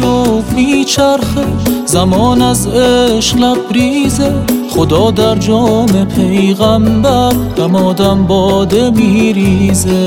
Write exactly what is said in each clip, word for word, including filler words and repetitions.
شوق میچرخه، زمان از عشق لبریزه. خدا در جام پیغمبر دمادم باده میریزه.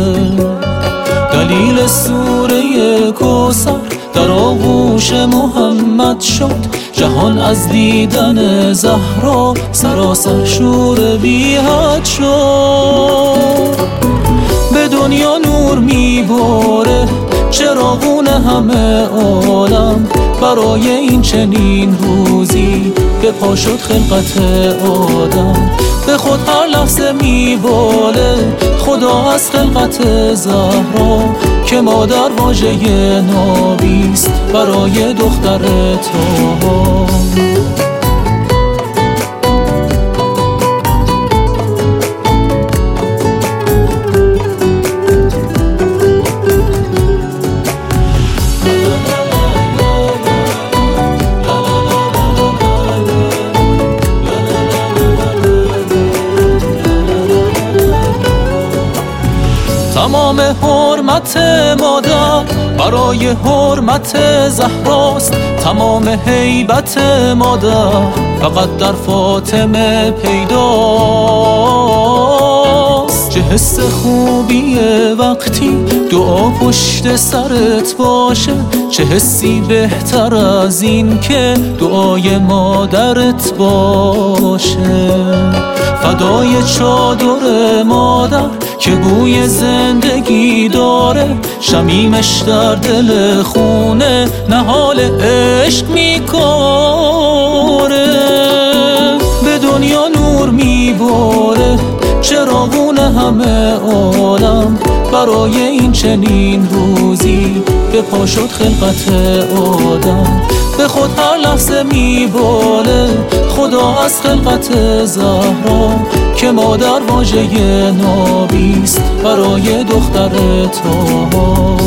دلیل سوره کوثر در آغوش محمد شد، جهان از دیدن زهرا سراسر شور بی حد شد. به دنیا نور میباره چراغون همه عالم، برای این چنین روزی به پا شد خلقت آدم. به خود هر لحظه میباله خدا از خلقت زهرا، که مادر واژه نابیست برای دختر طاها. تمام حرمت مادر برای حرمت زهراست، تمام هیبت مادر فقط در فاطمه پیداست. چه حس خوبیه وقتی دعا پشت سرت باشه، چه حسی بهتر از این که دعای مادرت باشه. فدای چادر مادر که بوی زندگی داره، شمیمش در دل خونه نهال عشق میکاره. به دنیا نور میباره چراغون همه عالم، برای این چنین روزی به پا شد خلقت آدم. به خود هر لحظه میباله خدا از خلقت زهرا، که مادر واژه نابیست برای دختر طاها.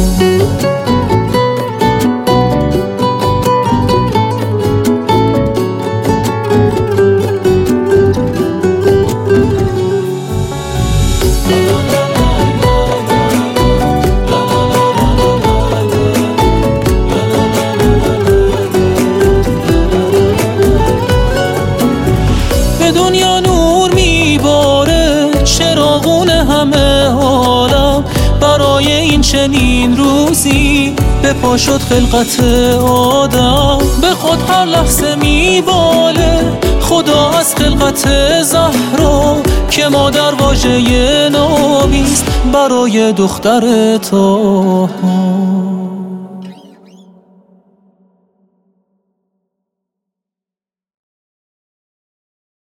دنیا نور میباره چراغون همه عالم، برای این چنین روزی به پا شد خلقت آدم. به خود هر لحظه میباله خدا از خلقت زهرا، که مادر واژه نابیست برای دختر طاها.